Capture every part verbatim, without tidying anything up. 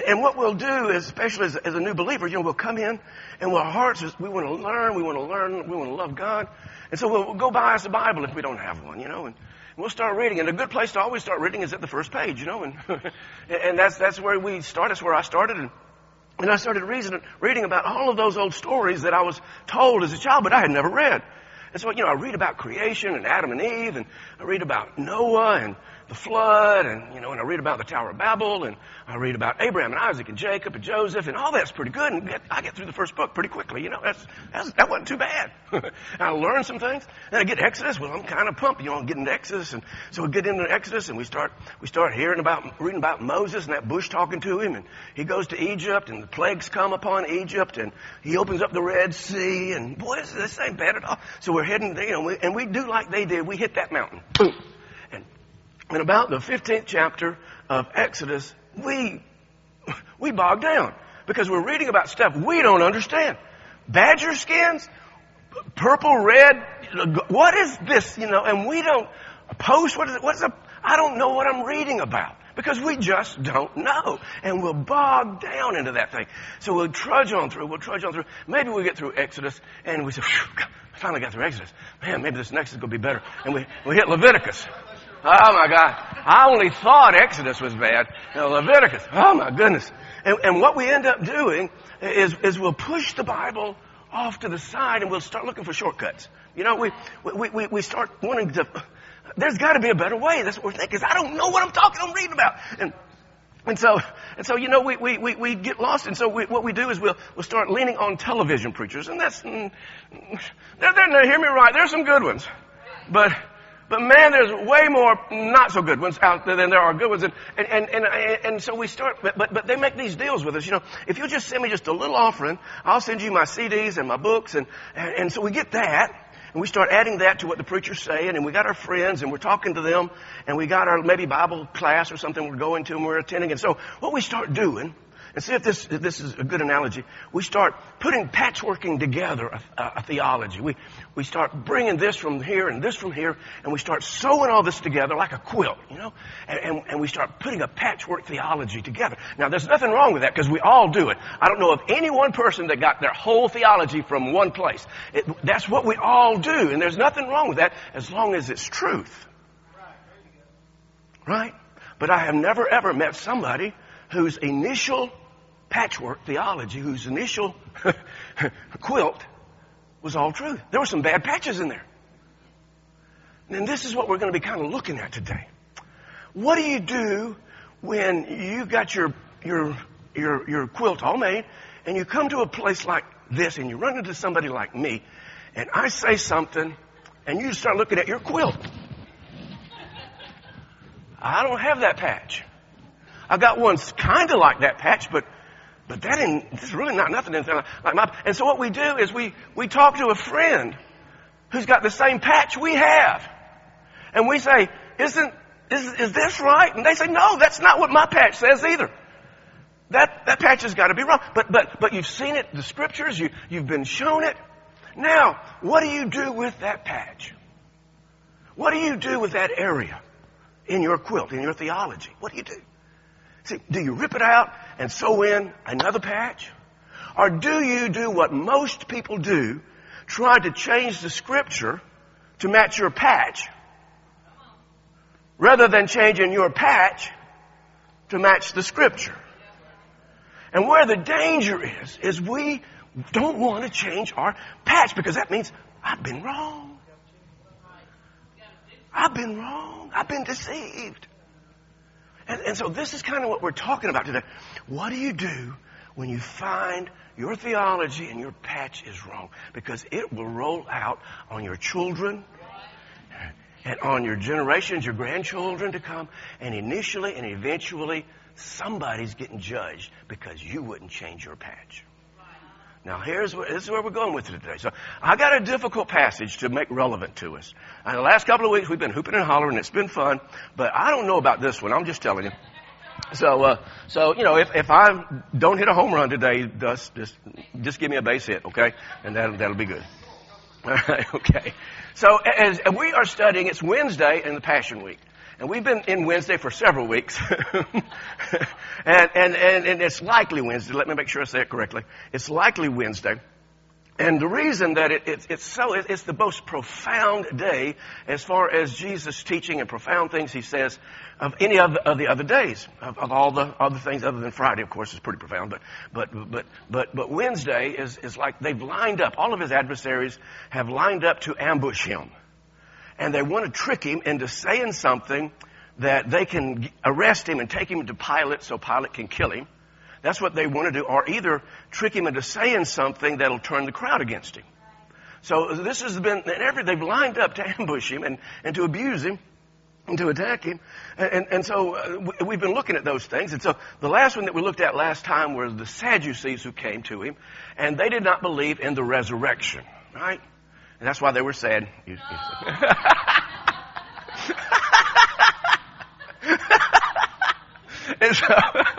And, and what we'll do, is, especially as, as a new believer, you know, we'll come in and our hearts, is, we want to learn, we want to learn, we want to love God. And so we'll, we'll go buy us a Bible if we don't have one, you know, and, and we'll start reading. And a good place to always start reading is at the first page, you know, and and that's that's where we start. That's where I started. And, and I started reason, reading about all of those old stories that I was told as a child, but I had never read. And so, you know, I read about creation and Adam and Eve, and I read about Noah and the flood, and, you know, and I read about the Tower of Babel, and I read about Abraham and Isaac and Jacob and Joseph, and all that's pretty good. And get, I get through the first book pretty quickly, you know, that's, that's that wasn't too bad. I learned some things. Then I get to Exodus. Well, I'm kind of pumped, you know, I'm getting to Exodus, and so we get into Exodus, and we start we start hearing about, reading about Moses and that bush talking to him, and he goes to Egypt, and the plagues come upon Egypt, and he opens up the Red Sea, and boy, this, this ain't bad at all. So we're heading, you know, and we do like they did. We hit that mountain, boom. And about the fifteenth chapter of Exodus, we we bog down because we're reading about stuff we don't understand. Badger skins, purple, red, what is this, you know, and we don't post, what is it, what's a, I don't know what I'm reading about because we just don't know. And we'll bog down into that thing. So we'll trudge on through, we'll trudge on through. Maybe we get through Exodus and we say, I finally got through Exodus. Man, maybe this next is going to be better. And we, we hit Leviticus. Oh my God. I only thought Exodus was bad. Now, Leviticus. Oh my goodness. And, and what we end up doing is, is we'll push the Bible off to the side and we'll start looking for shortcuts. You know, we, we, we, we start wanting to, there's got to be a better way. That's what we're thinking. I don't know what I'm talking, I'm reading about. And, and so, and so, you know, we, we, we, we get lost. And so we, what we do is we'll, we'll start leaning on television preachers. And that's, mm, they're, they're, hear me right. There's some good ones. But, But man, there's way more not so good ones out there than there are good ones. And, and, and, and, and so we start, but, but, but they make these deals with us. You know, if you'll just send me just a little offering, I'll send you my C Ds and my books. And, and, and so we get that and we start adding that to what the preacher's saying. And we got our friends and we're talking to them and we got our maybe Bible class or something we're going to and we're attending. And so what we start doing, and see if this, if this is a good analogy. We start putting patchworking together a, a, a theology. We, we start bringing this from here and this from here, and we start sewing all this together like a quilt, you know, and, and, and we start putting a patchwork theology together. Now, there's nothing wrong with that because we all do it. I don't know of any one person that got their whole theology from one place. It, that's what we all do, and there's nothing wrong with that as long as it's truth. Right? But I have never, ever met somebody whose initial patchwork theology, whose initial quilt was all truth. There were some bad patches in there. And this is what we're going to be kind of looking at today. What do you do when you got your your your your quilt all made and you come to a place like this and you run into somebody like me and I say something and you start looking at your quilt? I don't have that patch. I got one kind of like that patch, but But that ain't, there's really not nothing in there like my, and so what we do is we, we talk to a friend who's got the same patch we have. And we say, isn't, is, is this right? And they say, no, that's not what my patch says either. That, that patch has got to be wrong. But, but, but you've seen it, the scriptures, you, you've been shown it. Now, what do you do with that patch? What do you do with that area in your quilt, in your theology? What do you do? See, do you rip it out and sew in another patch? Or do you do what most people do, try to change the scripture to match your patch, rather than changing your patch to match the scripture? And where the danger is, is we don't want to change our patch because that means I've been wrong. I've been wrong. I've been deceived. And, and so this is kind of what we're talking about today. What do you do when you find your theology and your patch is wrong? Because it will roll out on your children and on your generations, your grandchildren to come. And initially and eventually, somebody's getting judged because you wouldn't change your patch. Now, here's where, this is where we're going with it today. So, I got a difficult passage to make relevant to us. And the last couple of weeks, we've been hooping and hollering. It's been fun. But I don't know about this one. I'm just telling you. So, uh, so you know, if, if I don't hit a home run today, just, just, just give me a base hit, okay? And that'll, that'll be good. All right, okay. So, as we are studying, it's Wednesday in the Passion Week. And we've been in Wednesday for several weeks. and, and, and, and it's likely Wednesday. Let me make sure I say it correctly. It's likely Wednesday. And the reason that it, it, it's so, it, it's the most profound day as far as Jesus' teaching and profound things he says of any of the, of the other days, of, of all the other things other than Friday, of course, is pretty profound. But, but, but, but, but Wednesday is, is like they've lined up, all of his adversaries have lined up to ambush him. And they want to trick him into saying something that they can arrest him and take him to Pilate so Pilate can kill him. That's what they want to do, or either trick him into saying something that'll turn the crowd against him. So this has been, every, they've lined up to ambush him and, and to abuse him and to attack him. And, and so uh, we've been looking at those things. And so the last one that we looked at last time were the Sadducees who came to him, and they did not believe in the resurrection, right? And that's why they were sad. You, you and so,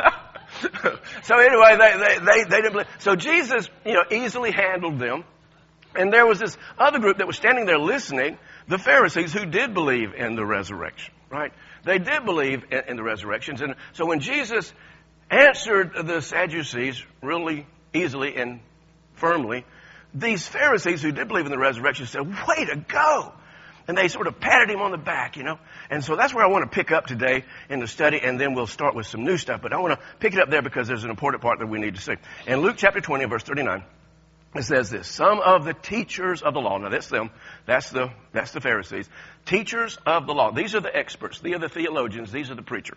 so anyway, they, they, they, they didn't believe. So Jesus, you know, easily handled them. And there was this other group that was standing there listening, the Pharisees, who did believe in the resurrection, right? They did believe in, in the resurrections. And so when Jesus answered the Sadducees really easily and firmly, these Pharisees who did believe in the resurrection said, way to go. And they sort of patted him on the back, you know. And so that's where I want to pick up today in the study, and then we'll start with some new stuff. But I want to pick it up there because there's an important part that we need to see. In Luke chapter twenty, verse thirty-nine, it says this: some of the teachers of the law, now that's them, that's the, that's the Pharisees, teachers of the law, these are the experts, these are the theologians, these are the preachers,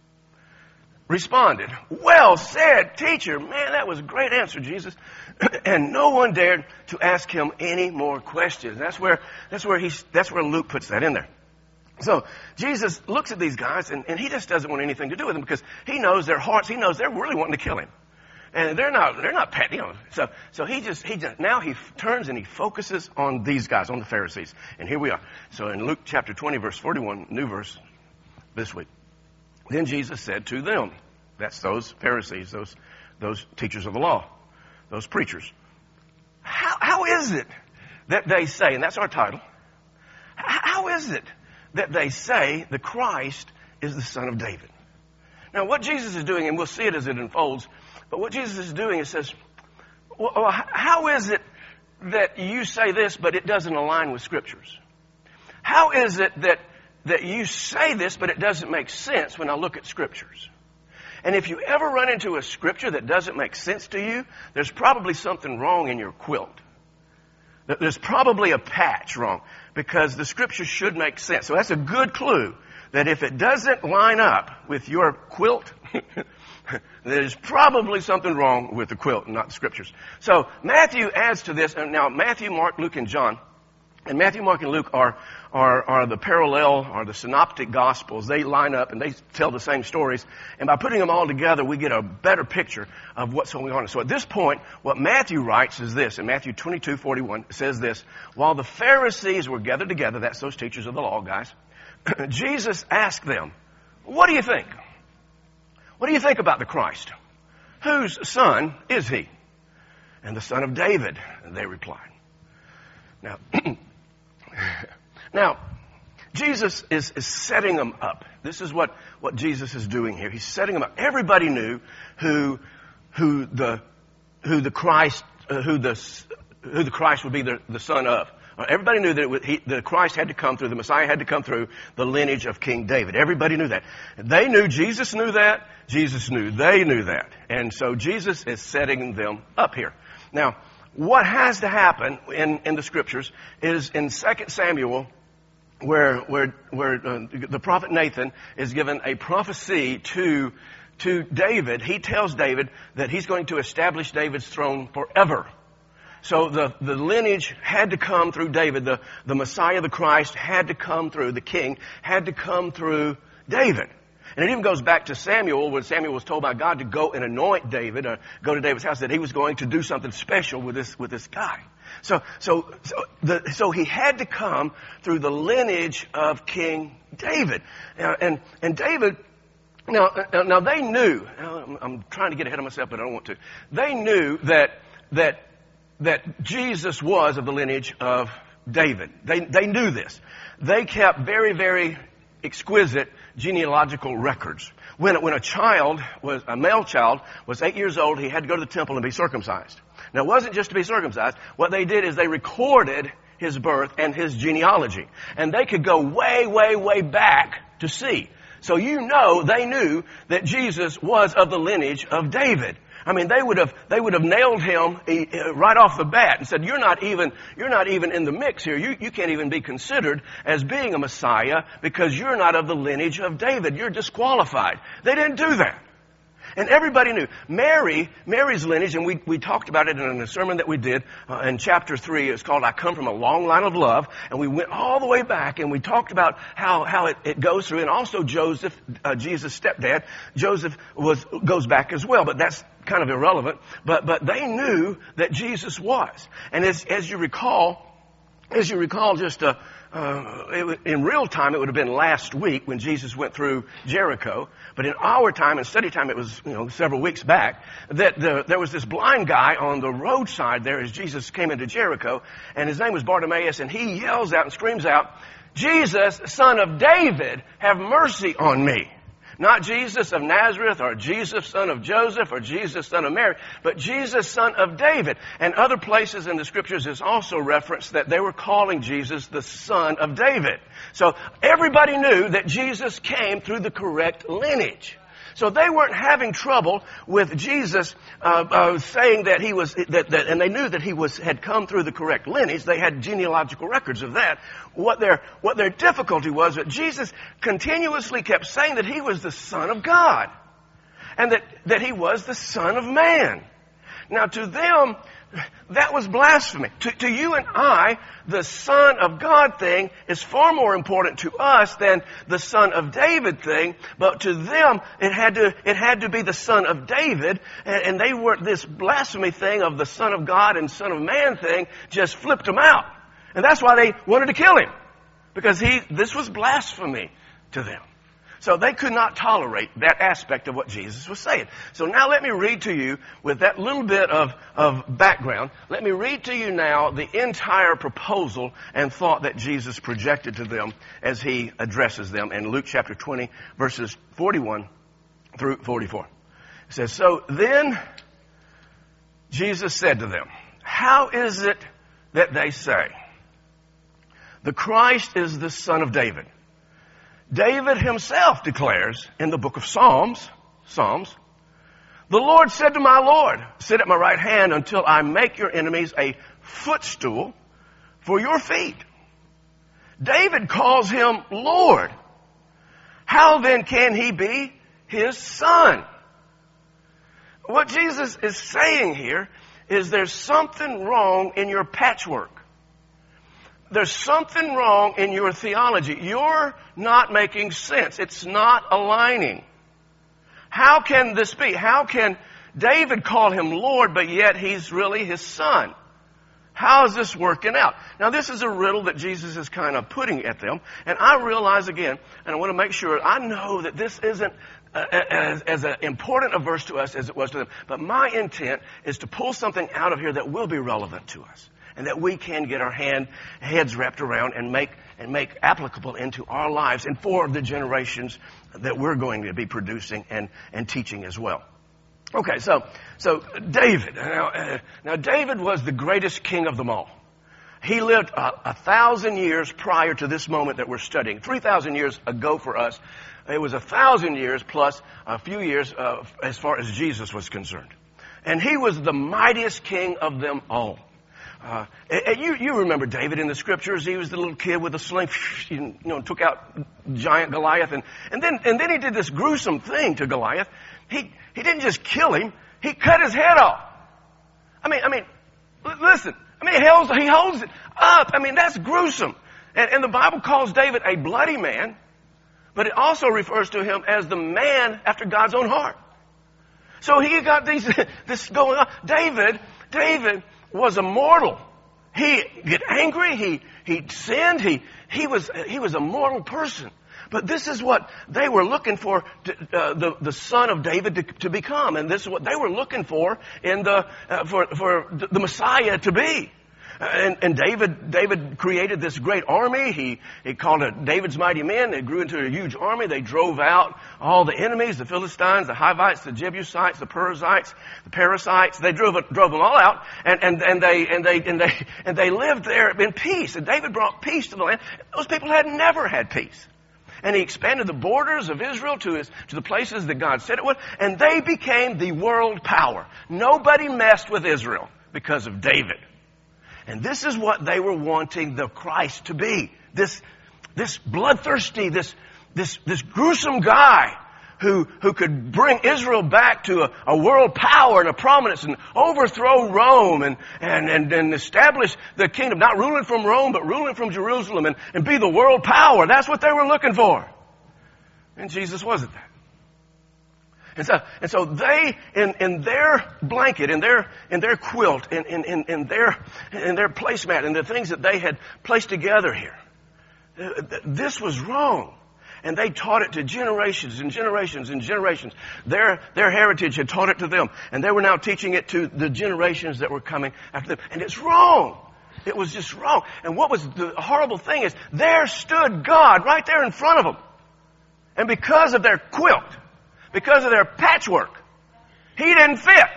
responded, well said, teacher. Man, that was a great answer, Jesus. And no one dared to ask him any more questions. That's where, that's where he's, that's where Luke puts that in there. So Jesus looks at these guys and, and he just doesn't want anything to do with them because he knows their hearts. He knows they're really wanting to kill him. And they're not, they're not petty, you know. So, so he just, he just, now he f- turns and he focuses on these guys, on the Pharisees. And here we are. So in Luke chapter twenty, verse forty-one, new verse this week. Then Jesus said to them, that's those Pharisees, those, those teachers of the law, those preachers. How, how is it that they say, and that's our title, how is it that they say the Christ is the Son of David? Now what Jesus is doing, and we'll see it as it unfolds, but what Jesus is doing is says, well, how is it that you say this, but it doesn't align with Scriptures? How is it that, that you say this, but it doesn't make sense when I look at Scriptures? And if you ever run into a Scripture that doesn't make sense to you, there's probably something wrong in your quilt. There's probably a patch wrong because the Scripture should make sense. So that's a good clue that if it doesn't line up with your quilt, there's probably something wrong with the quilt, not the Scriptures. So Matthew adds to this, and now Matthew, Mark, Luke, and John, and Matthew, Mark, and Luke are, are, are the parallel, are the synoptic gospels. They line up and they tell the same stories. And by putting them all together, we get a better picture of what's going on. So at this point, what Matthew writes is this. In Matthew twenty-two forty-one, it says this: while the Pharisees were gathered together, that's those teachers of the law, guys, Jesus asked them, what do you think? What do you think about the Christ? Whose son is he? And the son of David, and they replied. Now, now, Jesus is, is setting them up. This is what, what Jesus is doing here. He's setting them up. Everybody knew who, who the, who the Christ, uh, who the, who the Christ would be the, the son of. Everybody knew that it was, he, the Christ had to come through, the Messiah had to come through the lineage of King David. Everybody knew that. They knew, Jesus knew that. Jesus knew, they knew that. And so Jesus is setting them up here. Now, what has to happen in, in the Scriptures is in Second Samuel, where, where, where uh, the prophet Nathan is given a prophecy to, to David. He tells David that he's going to establish David's throne forever. So the, the lineage had to come through David. The, the Messiah, the Christ, had to come through, the king, had to come through David. And it even goes back to Samuel, when Samuel was told by God to go and anoint David, or go to David's house, that he was going to do something special with this, with this guy. So, so, so, the, so he had to come through the lineage of King David. Now, and, and David, now, now they knew, I'm, I'm trying to get ahead of myself, but I don't want to. They knew that, that, that Jesus was of the lineage of David. They, they knew this. They kept very, very exquisite genealogical records. When, when a child was, a male child was eight years old, he had to go to the temple and be circumcised. Now, it wasn't just to be circumcised. What they did is they recorded his birth and his genealogy. And they could go way, way, way back to see. So you know they knew that Jesus was of the lineage of David. I mean, they would have, they would have nailed him right off the bat and said, you're not even, you're not even in the mix here. You, you can't even be considered as being a Messiah because you're not of the lineage of David. You're disqualified. They didn't do that. And everybody knew. Mary, Mary's lineage, and we, we talked about it in a sermon that we did uh, in chapter three. It's called I Come From a Long Line of Love. And we went all the way back and we talked about how, how it, it goes through. And also Joseph, uh, Jesus' stepdad, Joseph was, goes back as well. But that's kind of irrelevant. But, but they knew that Jesus was. And as, as you recall, as you recall just, uh, Uh, it, in real time, it would have been last week when Jesus went through Jericho. But in our time, in study time, it was, you know, several weeks back, that the, there was this blind guy on the roadside there as Jesus came into Jericho. And his name was Bartimaeus. And he yells out and screams out, Jesus, son of David, have mercy on me. Not Jesus of Nazareth or Jesus, son of Joseph or Jesus, son of Mary, but Jesus, son of David. And other places in the scriptures is also referenced that they were calling Jesus the son of David. So everybody knew that Jesus came through the correct lineage. So they weren't having trouble with Jesus uh, uh, saying that he was, that, that, and they knew that he was had come through the correct lineage. They had genealogical records of that. What their what their difficulty was that Jesus continuously kept saying that he was the Son of God, and that that he was the Son of Man. Now, to them, that was blasphemy. To, to you and I, the Son of God thing is far more important to us than the Son of David thing. But to them, it had to it had to be the Son of David, and, and they were this blasphemy thing of the Son of God and Son of Man thing just flipped them out, and that's why they wanted to kill him, because he this was blasphemy to them. So they could not tolerate that aspect of what Jesus was saying. So now let me read to you, with that little bit of, of background, let me read to you now the entire proposal and thought that Jesus projected to them as he addresses them in Luke chapter twenty, verses forty-one through forty-four. It says, so then Jesus said to them, how is it that they say, the Christ is the Son of David? David himself declares in the book of Psalms, Psalms, the Lord said to my Lord, sit at my right hand until I make your enemies a footstool for your feet. David calls him Lord. How then can he be his son? What Jesus is saying here is there's something wrong in your patchwork. There's something wrong in your theology. You're not making sense. It's not aligning. How can this be? How can David call him Lord, but yet he's really his son? How is this working out? Now, this is a riddle that Jesus is kind of putting at them. And I realize again, and I want to make sure, I know that this isn't uh, as, as an important a verse to us as it was to them. But my intent is to pull something out of here that will be relevant to us, and that we can get our hand, heads wrapped around and make, and make applicable into our lives and for the generations that we're going to be producing and, and teaching as well. Okay, so, so David. Now, uh, now David was the greatest king of them all. He lived a, a thousand years prior to this moment that we're studying. Three thousand years ago for us. It was a thousand years plus a few years uh, as far as Jesus was concerned. And he was the mightiest king of them all. Uh, and you, you remember David in the scriptures. He was the little kid with a sling, you know, took out giant Goliath. And, and then, and then he did this gruesome thing to Goliath. He, he didn't just kill him. He cut his head off. I mean, I mean, listen, I mean, he holds, he holds it up. I mean, that's gruesome. And, and the Bible calls David a bloody man, but it also refers to him as the man after God's own heart. So he got these, this going on. David, David, was a mortal. He get angry. He he sinned. He he was he was a mortal person. But this is what they were looking for, to, uh, the the son of David to, to become, and this is what they were looking for in the uh, for for the Messiah to be. And, and David, David created this great army. He, he called it David's Mighty Men. It grew into a huge army. They drove out all the enemies, the Philistines, the Hivites, the Jebusites, the Perizzites, the Parasites. They drove, drove them all out, and, and, and they, and they, and they, and they lived there in peace. And David brought peace to the land. Those people had never had peace. And he expanded the borders of Israel to his, to the places that God said it would. And they became the world power. Nobody messed with Israel because of David. And this is what they were wanting the Christ to be. This, this bloodthirsty, this, this, this gruesome guy who, who could bring Israel back to a, a world power and a prominence and overthrow Rome and, and, and, and establish the kingdom, not ruling from Rome, but ruling from Jerusalem and, and be the world power. That's what they were looking for. And Jesus wasn't that. And so, and so they, in, in their blanket, in their, in their quilt, in, in, in, in their, in their placemat, in the things that they had placed together here, this was wrong. And they taught it to generations and generations and generations. Their, their heritage had taught it to them. And they were now teaching it to the generations that were coming after them. And it's wrong. It was just wrong. And what was the horrible thing is, there stood God right there in front of them. And because of their quilt, because of their patchwork, He didn't fit.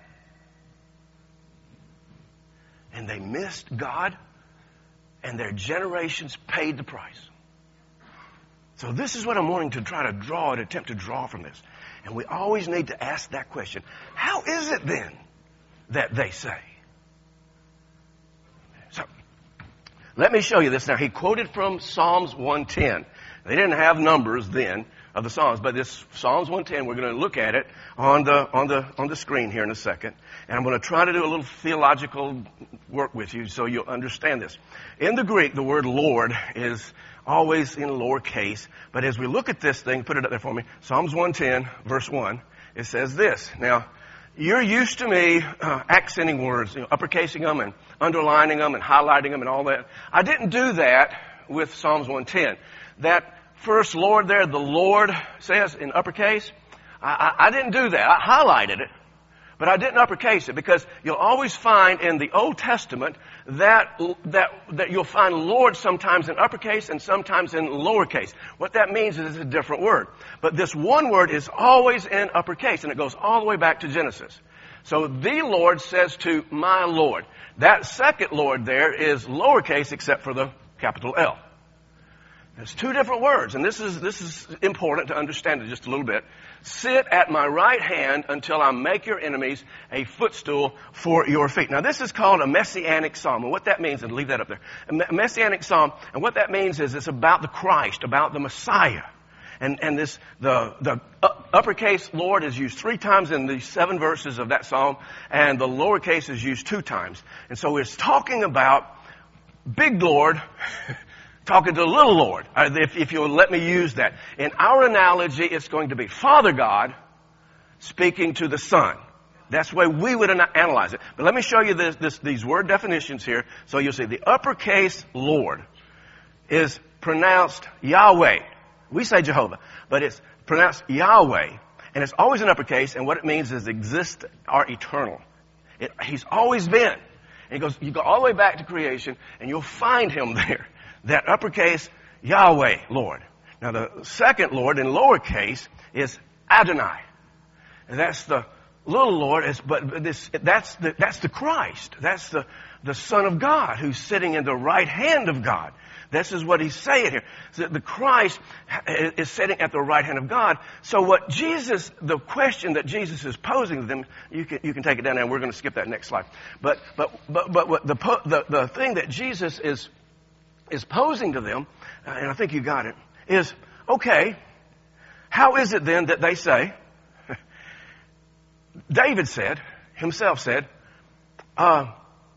And they missed God, and their generations paid the price. So this is what I'm wanting to try to draw and attempt to draw from this. And we always need to ask that question. How is it then that they say? So, let me show you this now. He quoted from Psalms one ten. They didn't have numbers then of the Psalms, but this Psalms one ten, we're going to look at it on the, on the, on the screen here in a second. And I'm going to try to do a little theological work with you so you'll understand this. In the Greek, the word Lord is always in lowercase, but as we look at this thing, put it up there for me, Psalms one ten, verse one, it says this. Now, you're used to me uh, accenting words, you know, uppercasing them and underlining them and highlighting them and all that. I didn't do that with Psalms one ten. That first Lord there, the Lord says in uppercase, I, I, I didn't do that. I highlighted it, but I didn't uppercase it, because you'll always find in the Old Testament that, that, that you'll find Lord sometimes in uppercase and sometimes in lowercase. What that means is it's a different word. But this one word is always in uppercase, and it goes all the way back to Genesis. So the Lord says to my Lord. That second Lord there is lowercase except for the capital L. There's two different words, and this is, this is important to understand it just a little bit. Sit at my right hand until I make your enemies a footstool for your feet. Now, this is called a messianic psalm, and what that means, and leave that up there. A messianic psalm, and what that means is it's about the Christ, about the Messiah. And, and this, the, the uppercase Lord is used three times in the seven verses of that psalm, and the lowercase is used two times. And so it's talking about big Lord, talking to the little Lord, if, if you'll let me use that. In our analogy, it's going to be Father God speaking to the Son. That's the way we would analyze it. But let me show you this, this, these word definitions here, so you'll see. The uppercase Lord is pronounced Yahweh. We say Jehovah, but it's pronounced Yahweh, and it's always in uppercase, and what it means is exist or eternal. It, he's always been. And he goes, you go all the way back to creation, and you'll find him there. That uppercase, Yahweh, Lord. Now the second Lord in lowercase is Adonai. And that's the little Lord, is, but this, that's the, that's the Christ. That's the, the Son of God who's sitting in the right hand of God. This is what he's saying here. So the Christ is sitting at the right hand of God. So what Jesus, the question that Jesus is posing to them, you can, you can take it down and we're going to skip that next slide. But, but, but, but what the, the, the thing that Jesus is is posing to them, uh, and I think you got it, is, okay, how is it then that they say, David said, himself said, uh,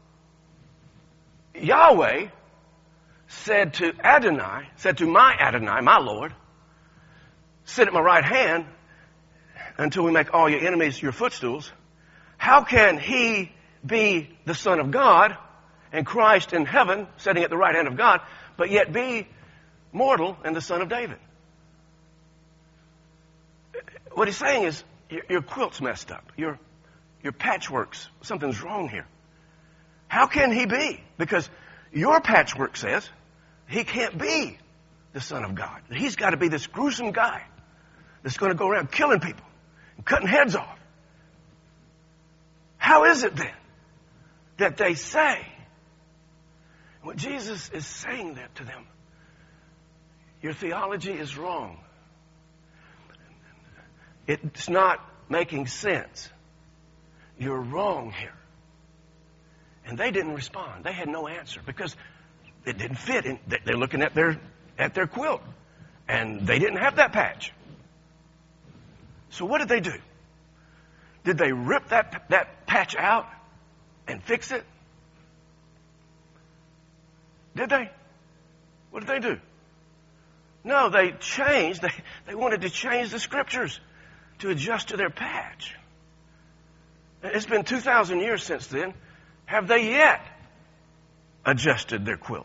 Yahweh said to Adonai, said to my Adonai, my Lord, sit at my right hand until we make all your enemies your footstools. How can he be the Son of God and Christ in heaven, sitting at the right hand of God, but yet be mortal and the son of David? What he's saying is, your, your quilt's messed up. Your, your patchworks, something's wrong here. How can he be? Because your patchwork says he can't be the Son of God. He's got to be this gruesome guy that's going to go around killing people and cutting heads off. How is it then that they say, when Jesus is saying that to them, your theology is wrong. It's not making sense. You're wrong here. And they didn't respond. They had no answer because it didn't fit. In, they're looking at their at their quilt, and they didn't have that patch. So what did they do? Did they rip that that patch out and fix it? Did they? What did they do? No, they changed. They, they wanted to change the scriptures to adjust to their patch. It's been two thousand years since then. Have they yet adjusted their quilt?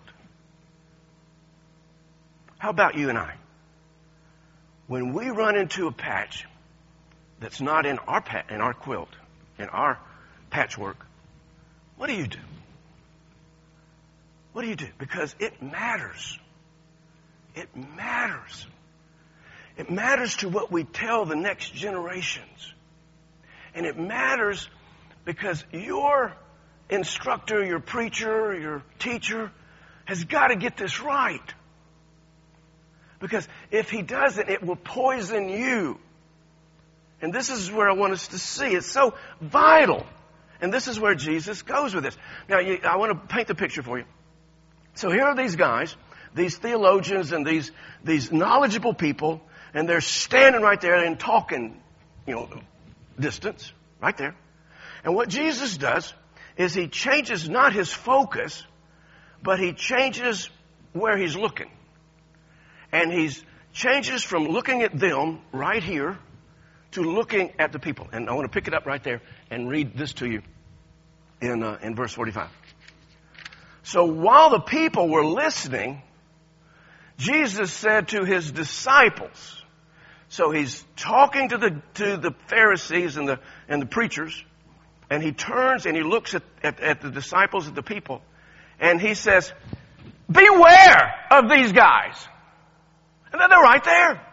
How about you and I? When we run into a patch that's not in our pa- in our quilt, in our patchwork, what do you do? What do you do? Because it matters. It matters. It matters to what we tell the next generations. And it matters because your instructor, your preacher, your teacher has got to get this right. Because if he doesn't, it will poison you. And this is where I want us to see. It's so vital. And this is where Jesus goes with this. Now, you, I want to paint the picture for you. So here are these guys, these theologians and these, these knowledgeable people, and they're standing right there and talking, you know, distance, right there. And what Jesus does is he changes not his focus, but he changes where he's looking. And he changes from looking at them right here to looking at the people. And I want to pick it up right there and read this to you in, uh, in verse forty-five. So while the people were listening, Jesus said to his disciples, so he's talking to the to the Pharisees and the and the preachers, and he turns and he looks at, at, at the disciples, at the people, and he says, beware of these guys. And then they're right there.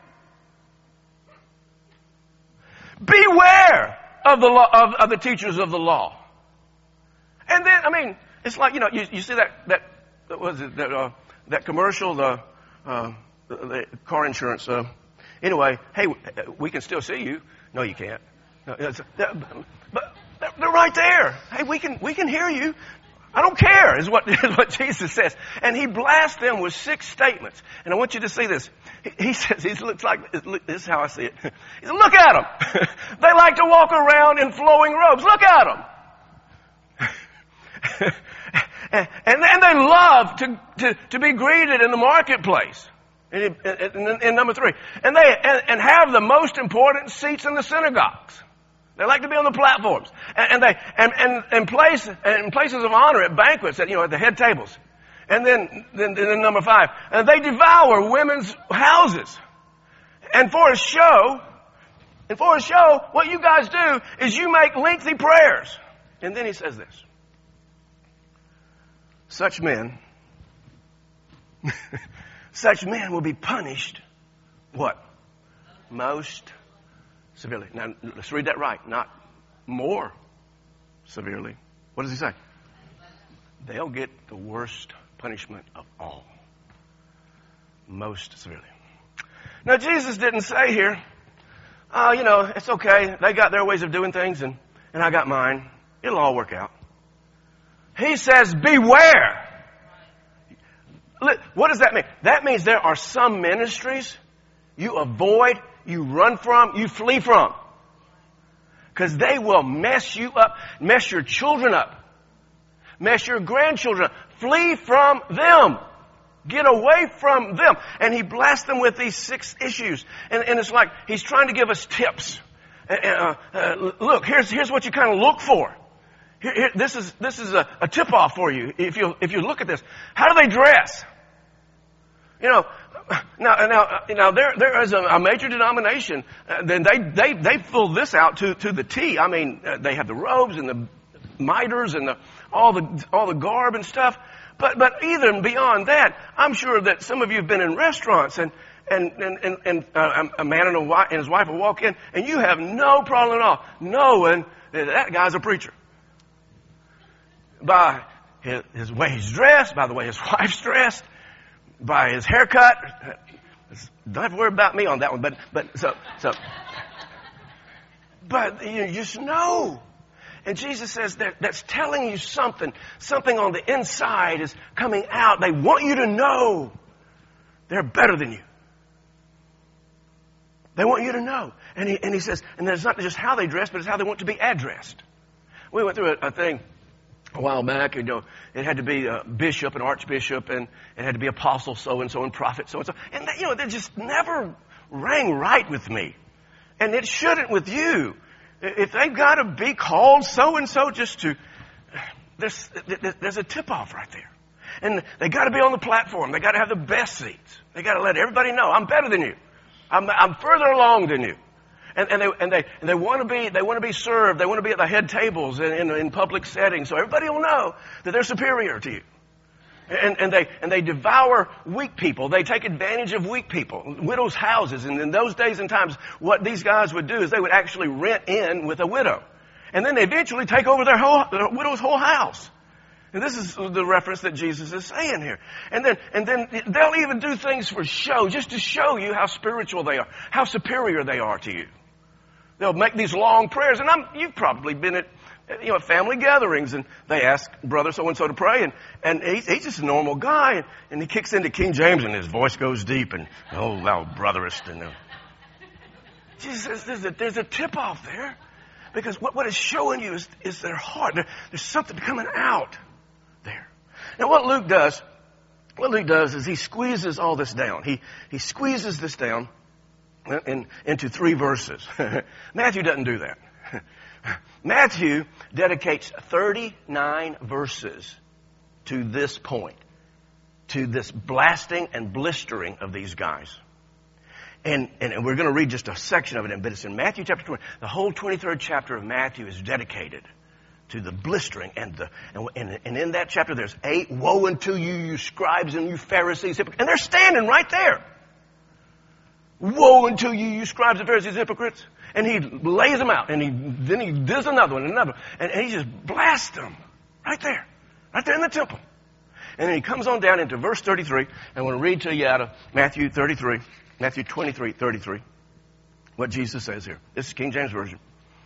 Beware of the law, of, of the teachers of the law. And then, I mean, it's like, you know, you, you see that, that, what was it, that, uh, that commercial, the, uh, the, the car insurance, uh, anyway, hey, we can still see you. No, you can't. No, it's, but they're right there. Hey, we can, we can hear you. I don't care, is what, is what Jesus says. And he blasts them with six statements. And I want you to see this. He, he says, he looks like, this is how I see it. He says, look at them. They like to walk around in flowing robes. Look at them. and, and then they love to, to, to be greeted in the marketplace. In, in, in, in number three. And they, and, and have the most important seats in the synagogues. They like to be on the platforms, and, and they and and and place and places of honor at banquets, at you know at the head tables, and then then, then number five, and they devour women's houses, and for a show, and for a show, what you guys do is you make lengthy prayers, and then he says this: such men, such men will be punished, what? Most severely. Now, let's read that right. Not more severely. What does he say? They'll get the worst punishment of all. Most severely. Now, Jesus didn't say here, oh, you know, it's okay. They got their ways of doing things, and, and I got mine. It'll all work out. He says, beware. What does that mean? That means there are some ministries you avoid, you run from, you flee from. Because they will mess you up, mess your children up, mess your grandchildren up. Flee from them. Get away from them. And he blasts them with these six issues. And, and it's like he's trying to give us tips. Uh, uh, look, here's, here's what you kind of look for. Here, here, this is, this is a, a tip-off for you. If you, if you look at this. How do they dress? You know, Now, now, now, there, there is a, a major denomination. Uh, then they, they, they fill this out to, to the T. I mean, uh, they have the robes and the miters and the, all the all the garb and stuff. But but even beyond that, I'm sure that some of you have been in restaurants and and and and, and uh, a man and, a wife, and his wife will walk in, and you have no problem at all knowing that that guy's a preacher by his, his way he's dressed, by the way his wife's dressed, by his haircut. Don't have to worry about me on that one. But but so so. But you just know. And Jesus says that that's telling you something. Something on the inside is coming out. They want you to know they're better than you. They want you to know. And he, and he says, and it's not just how they dress, but it's how they want to be addressed. We went through a, a thing a while back. You know, it had to be a bishop, an archbishop, and it had to be apostle so-and-so and prophet so-and-so. And, that, you know, they just never rang right with me. And it shouldn't with you. If they've got to be called so-and-so just to, there's, there's a tip-off right there. And they got to be on the platform. They got to have the best seats. They got to let everybody know, I'm better than you. I'm, I'm further along than you. And, and they, and they, and they want to be, they want to be served. They want to be at the head tables in, in, in public settings. So everybody will know that they're superior to you. And, and they and they devour weak people. They take advantage of weak people, widows' houses. And in those days and times, what these guys would do is they would actually rent in with a widow, and then they eventually take over their whole their widow's whole house. And this is the reference that Jesus is saying here. And then and then they'll even do things for show, just to show you how spiritual they are, how superior they are to you. They'll make these long prayers, and I'm you've probably been at. You know, family gatherings, and they ask brother so-and-so to pray, and, and he's, he's just a normal guy, and, and he kicks into King James, and his voice goes deep, and, oh, thou brotherest, and uh, Jesus says there's a, there's a tip-off there, because what, what it's showing you is, is their heart. There, there's something coming out there. Now, what Luke does, what Luke does is he squeezes all this down. He, he squeezes this down in, into three verses. Matthew doesn't do that. Matthew dedicates thirty-nine verses to this point, to this blasting and blistering of these guys. And, and, and we're going to read just a section of it, but it's in Matthew chapter twenty. The whole twenty-third chapter of Matthew is dedicated to the blistering. And, the, and, and, and in that chapter there's eight, woe unto you, you scribes and you Pharisees, hypocrites. And they're standing right there. Woe unto you, you scribes and Pharisees, hypocrites. And he lays them out, and he then he does another one, another, and, and he just blasts them right there, right there in the temple. And then he comes on down into verse thirty-three. I want to read to you out of Matthew thirty-three, Matthew twenty-three, thirty-three, what Jesus says here. This is King James Version.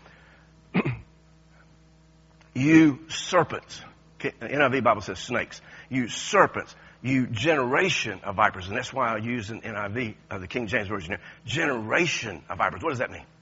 You serpents, N I V Bible says snakes. You serpents, you generation of vipers, and that's why I use an N I V, uh, the King James Version here. Generation of vipers. What does that mean?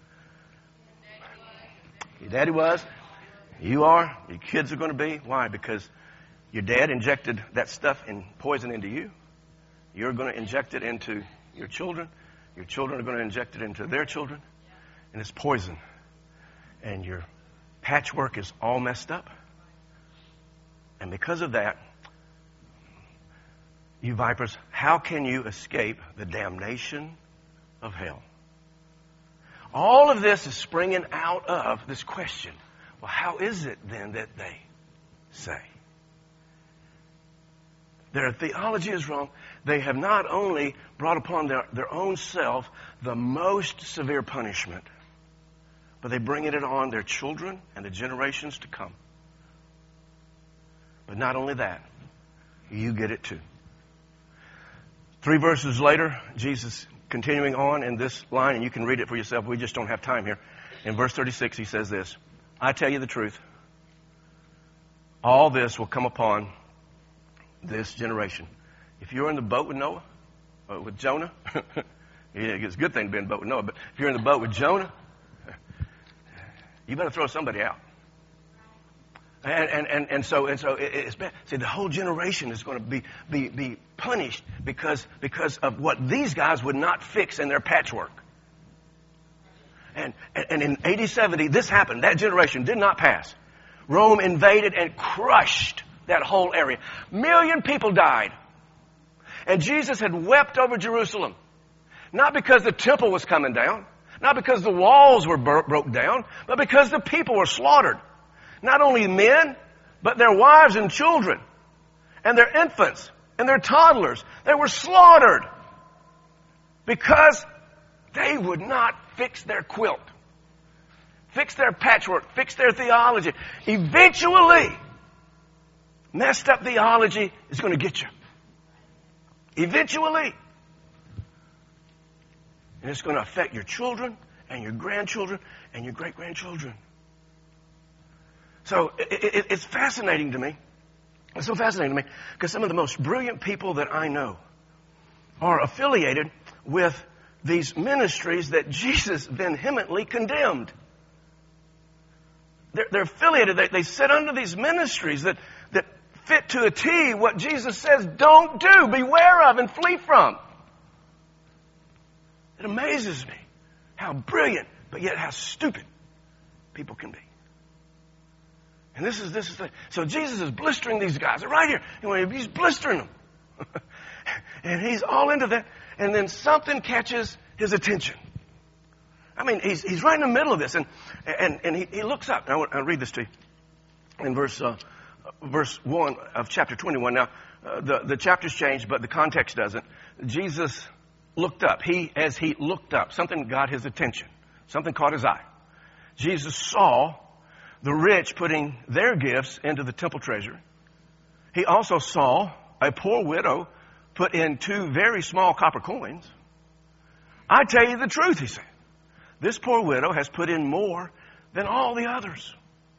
Your daddy was. You are. Your kids are going to be. Why? Because your dad injected that stuff and poison into you. You're going to inject it into your children. Your children are going to inject it into their children. And it's poison. And your patchwork is all messed up. And because of that, you vipers, how can you escape the damnation of hell? All of this is springing out of this question. Well, how is it then that they say? Their theology is wrong. They have not only brought upon their, their own self the most severe punishment, but they bring it on their children and the generations to come. But not only that, you get it too. Three verses later, Jesus continuing on in this line, and you can read it for yourself. We just don't have time here. In verse thirty-six, he says this, I tell you the truth. All this will come upon this generation. If you're in the boat with Noah, uh, with Jonah, yeah, it's a good thing to be in the boat with Noah, but if you're in the boat with Jonah, you better throw somebody out. And, and, and, and so, and so it's bad. See, the whole generation is going to be, be, be punished because, because of what these guys would not fix in their patchwork. And, and, and in A D seventy, this happened. That generation did not pass. Rome invaded and crushed that whole area. Million people died. And Jesus had wept over Jerusalem. Not because the temple was coming down. Not because the walls were bro- broke down. But because the people were slaughtered. not only men, but their wives and children, and their infants, and their toddlers. They were slaughtered because they would not fix their quilt, fix their patchwork, fix their theology. Eventually, messed up theology is going to get you. Eventually. And it's going to affect your children and your grandchildren and your great-grandchildren. So it, it, it's fascinating to me. It's so fascinating to me because some of the most brilliant people that I know are affiliated with these ministries that Jesus vehemently condemned. They're, they're affiliated. They, they sit under these ministries that, that fit to a T what Jesus says don't do, beware of, and flee from. It amazes me how brilliant, but yet how stupid people can be. And this is this is the, so Jesus is blistering these guys. They're right here. You know, he's blistering them. And he's all into that. And then something catches his attention. I mean, he's he's right in the middle of this. And and, and he, he looks up. Now, I'll read this to you. In verse uh, verse one of chapter twenty-one. Now, uh, the, the chapter's changed, but the context doesn't. Jesus looked up. He, as he looked up, something got his attention. Something caught his eye. Jesus saw the rich putting their gifts into the temple treasury. He also saw a poor widow put in two very small copper coins. I tell you the truth, he said. This poor widow has put in more than all the others.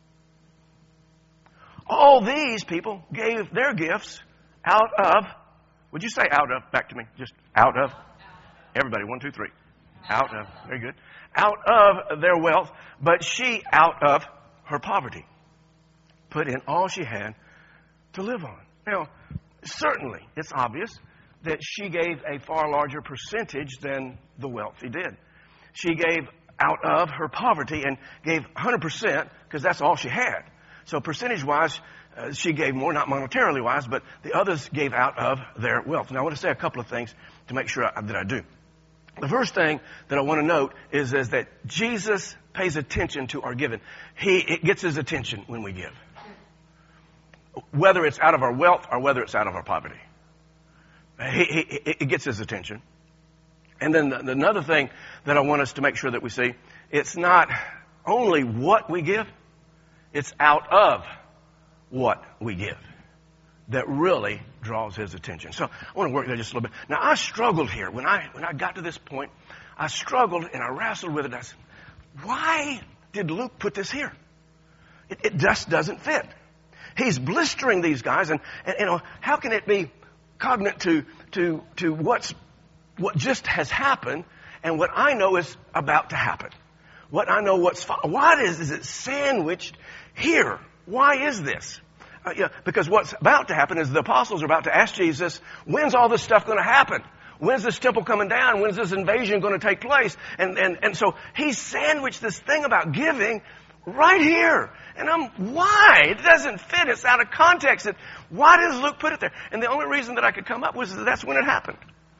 All these people gave their gifts out of, would you say out of? Back to me. Just out of. Everybody, one, two, three. Out of. Very good. Out of their wealth, but she out of her poverty put in all she had to live on. Now, certainly, it's obvious that she gave a far larger percentage than the wealthy did. She gave out of her poverty and gave one hundred percent because that's all she had. So percentage-wise, uh, she gave more, not monetarily-wise, but the others gave out of their wealth. Now, I want to say a couple of things to make sure I, that I do. The first thing that I want to note is, is that Jesus pays attention to our giving. He, it gets his attention when we give. Whether it's out of our wealth or whether it's out of our poverty. He, he, it gets his attention. And then the, the, another thing that I want us to make sure that we see, it's not only what we give, it's out of what we give that really draws his attention. So I want to work there just a little bit. Now, I struggled here. When I when I got to this point, I struggled and I wrestled with it. I said, why did Luke put this here? It, it just doesn't fit. He's blistering these guys, and, and you know, how can it be cognate to to to what's what just has happened and what I know is about to happen? What I know what's why is is it sandwiched here? Why is this? Uh, yeah, because what's about to happen is the apostles are about to ask Jesus, when's all this stuff going to happen? When's this temple coming down? When's this invasion going to take place? And, and, and so he sandwiched this thing about giving right here. And I'm, why? It doesn't fit. It's out of context. It, why does Luke put it there? And the only reason that I could come up with is that that's when it happened.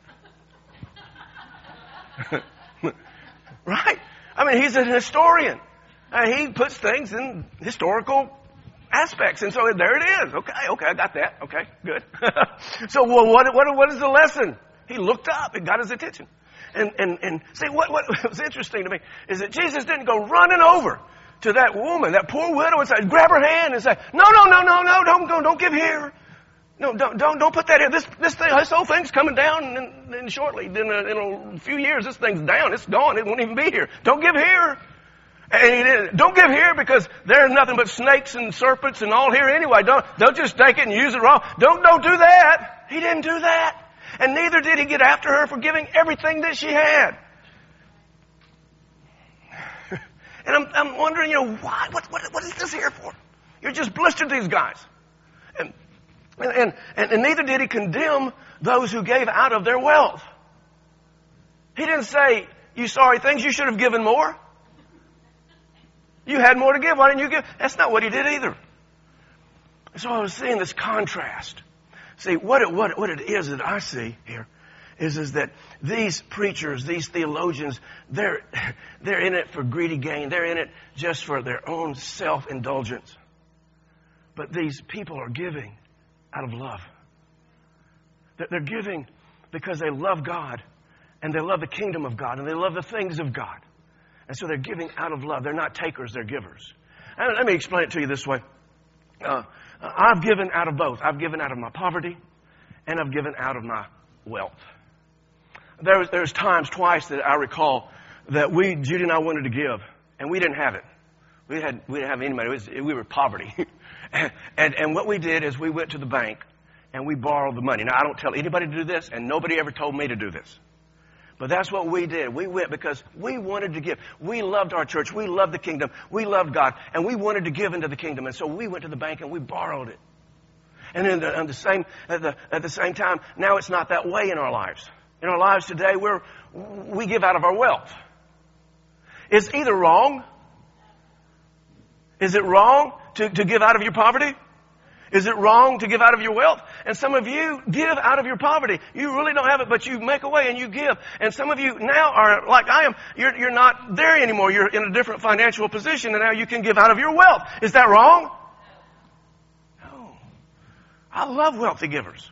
Right? I mean, he's an historian. Uh, he puts things in historical aspects. And so there it is. Okay, okay, I got that. Okay, good. So well, what, what, what is the lesson? He looked up. It got his attention. And, and, and see, what, what was interesting to me is that Jesus didn't go running over to that woman, that poor widow, and say, grab her hand and say, no, no, no, no, no, don't go, don't give here. No, don't, don't, don't put that here. This, this thing, this whole thing's coming down, and, and shortly, in a, in a few years, this thing's down. It's gone. It won't even be here. Don't give here. And he didn't, don't give here because there's nothing but snakes and serpents and all here anyway. Don't, don't just take it and use it wrong. Don't, don't do that. He didn't do that. And neither did he get after her for giving everything that she had. And I'm, I'm wondering, you know, why? What, what, what is this here for? You're just blistered these guys. And, and, and, and neither did he condemn those who gave out of their wealth. He didn't say, you sorry things, you should have given more. You had more to give. Why didn't you give? That's not what he did either. So I was seeing this contrast. See, what it, what, what it is that I see here is, is that these preachers, these theologians, they're, they're in it for greedy gain. They're in it just for their own self-indulgence. But these people are giving out of love. They're giving because they love God and they love the kingdom of God and they love the things of God. And so they're giving out of love. They're not takers, they're givers. And let me explain it to you this way. Uh, I've given out of both. I've given out of my poverty and I've given out of my wealth. There's, there's times twice that I recall that we, Judy and I, wanted to give and we didn't have it. We had we didn't have any money. It was, we were poverty. and, and and what we did is we went to the bank and we borrowed the money. Now, I don't tell anybody to do this, and nobody ever told me to do this. But that's what we did. We went because we wanted to give. We loved our church. We loved the kingdom. We loved God. And we wanted to give into the kingdom. And so we went to the bank and we borrowed it. And then the, at, the same, at, the, at the same time, now it's not that way in our lives. In our lives today, we're, we give out of our wealth. It's either wrong. Is it wrong to, to give out of your poverty? Is it wrong to give out of your wealth? And some of you give out of your poverty. You really don't have it, but you make a way and you give. And some of you now are like I am. You're, you're not there anymore. You're in a different financial position, and now you can give out of your wealth. Is that wrong? No. I love wealthy givers.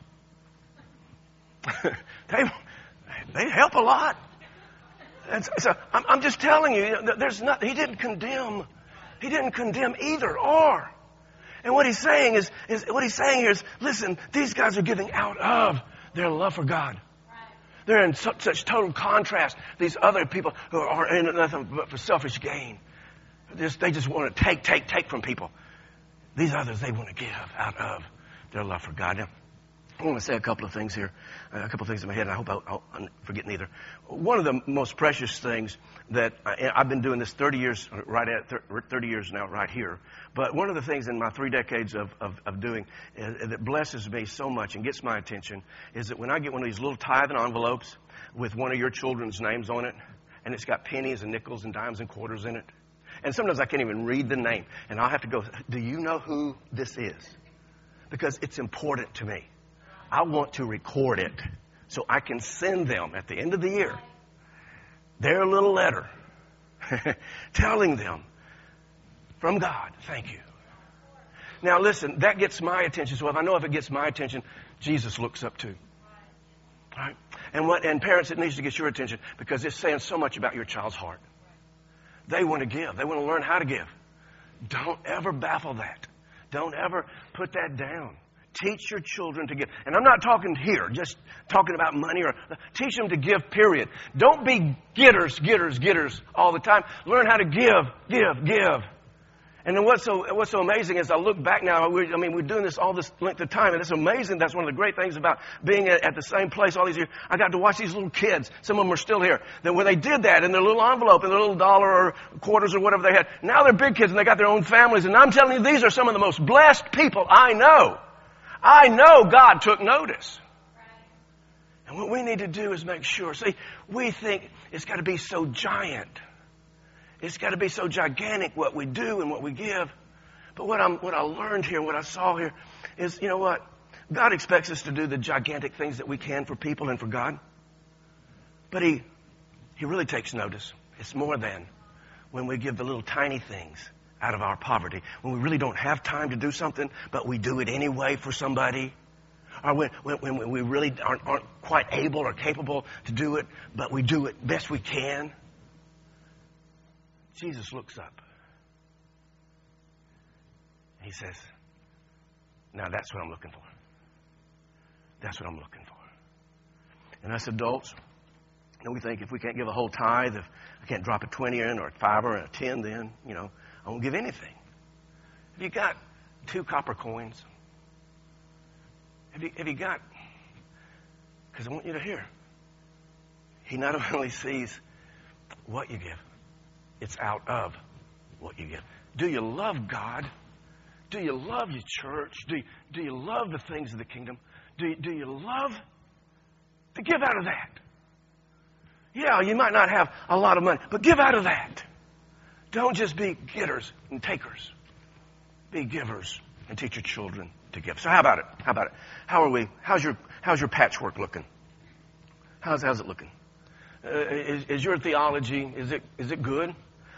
they, they help a lot. And so, so I'm, I'm just telling you, there's not. He didn't condemn. He didn't condemn either or. And what he's saying is, is what he's saying here is, listen, these guys are giving out of their love for God. They're in such, such total contrast. These other people who are in nothing but for selfish gain. Just, they just want to take, take, take from people. These others, they want to give out of their love for God. Now, I want to say a couple of things here, a couple of things in my head, and I hope I'll, I'll forget neither. One of the most precious things that I, I've been doing this thirty years, right at thirty years now, right here. But one of the things in my three decades of, of, of doing uh, that blesses me so much and gets my attention is that when I get one of these little tithing envelopes with one of your children's names on it, and it's got pennies and nickels and dimes and quarters in it, and sometimes I can't even read the name, and I'll have to go, do you know who this is? Because it's important to me. I want to record it so I can send them at the end of the year their little letter telling them from God, thank you. Now listen, that gets my attention. So if I know if it gets my attention, Jesus looks up too. All right? And what, and parents, it needs to get your attention because it's saying so much about your child's heart. They want to give. They want to learn how to give. Don't ever baffle that. Don't ever put that down. Teach your children to give. And I'm not talking here, just talking about money. Or teach them to give, period. Don't be getters, getters, getters all the time. Learn how to give, give, give. And then what's so what's so amazing is I look back now, we're, I mean, we're doing this all this length of time, and it's amazing. That's one of the great things about being at, at the same place all these years. I got to watch these little kids. Some of them are still here. That when they did that in their little envelope, in their little dollar or quarters or whatever they had, now they're big kids and they got their own families. And I'm telling you, these are some of the most blessed people I know. I know God took notice. And what we need to do is make sure. See, we think it's got to be so giant. It's got to be so gigantic what we do and what we give. But what I'm, what I learned here, what I saw here is, you know what? God expects us to do the gigantic things that we can for people and for God. But He, He really takes notice. It's more than when we give the little tiny things out of our poverty. When we really don't have time to do something, but we do it anyway for somebody. Or when, when, when we really aren't, aren't quite able or capable to do it, but we do it best we can. Jesus looks up. He says, now that's what I'm looking for. That's what I'm looking for. And us adults, you know, we think if we can't give a whole tithe, if I can't drop a twenty in or a five or a ten, then, you know, I won't give anything. Have you got two copper coins? Have you, have you got, because I want you to hear, He not only sees what you give, it's out of what you give. Do you love God? Do you love your church? Do you, do you love the things of the kingdom? Do you, do you love to give out of that? Yeah, you might not have a lot of money, but give out of that. Don't just be getters and takers. Be givers and teach your children to give. So how about it? How about it? How are we? How's your How's your patchwork looking? How's How's it looking? Uh, is, is your theology is it is it good?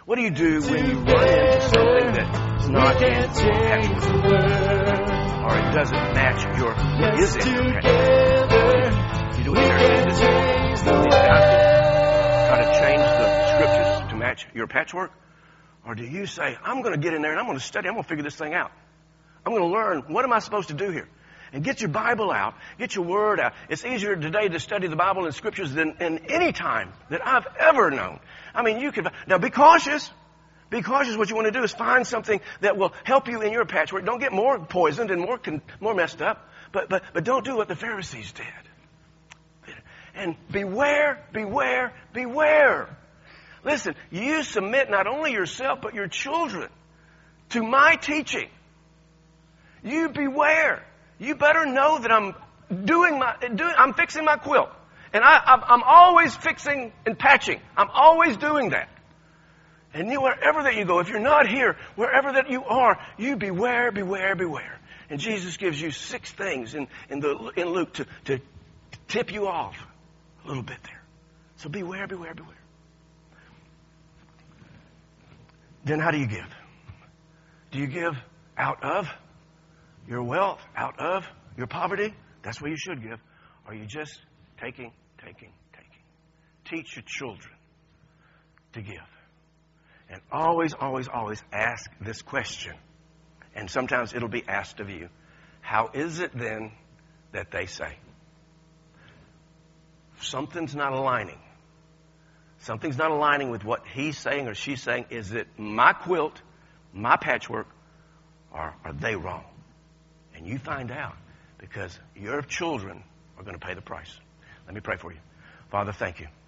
What do you do when you run into something that's not in your patchwork? Or it doesn't match your, is in your patchwork? You do it there this morning. Try to change the scriptures to match your patchwork? Or do you say, I'm going to get in there and I'm going to study, I'm going to figure this thing out. I'm going to learn, what am I supposed to do here? And get your Bible out, get your Word out. It's easier today to study the Bible and Scriptures than in any time that I've ever known. I mean, you could, now be cautious. Be cautious. What you want to do is find something that will help you in your patchwork. Don't get more poisoned and more con, more messed up. But, but, but don't do what the Pharisees did. And beware, beware, beware. Listen, you submit not only yourself, but your children to my teaching. You beware. You better know that I'm doing my, doing, I'm fixing my quilt. And I, I'm, I'm always fixing and patching. I'm always doing that. And you, wherever that you go, if you're not here, wherever that you are, you beware, beware, beware. And Jesus gives you six things in, in, the, in Luke to, to tip you off a little bit there. So beware, beware, beware. Then how do you give? Do you give out of your wealth, out of your poverty? That's where you should give. Or are you just taking, taking, taking? Teach your children to give. And always, always, always ask this question. And sometimes it'll be asked of you. How is it then that they say? Something's not aligning. Something's not aligning with what he's saying or she's saying. Is it my quilt, my patchwork, or are they wrong? And you find out, because your children are going to pay the price. Let me pray for you. Father, thank you.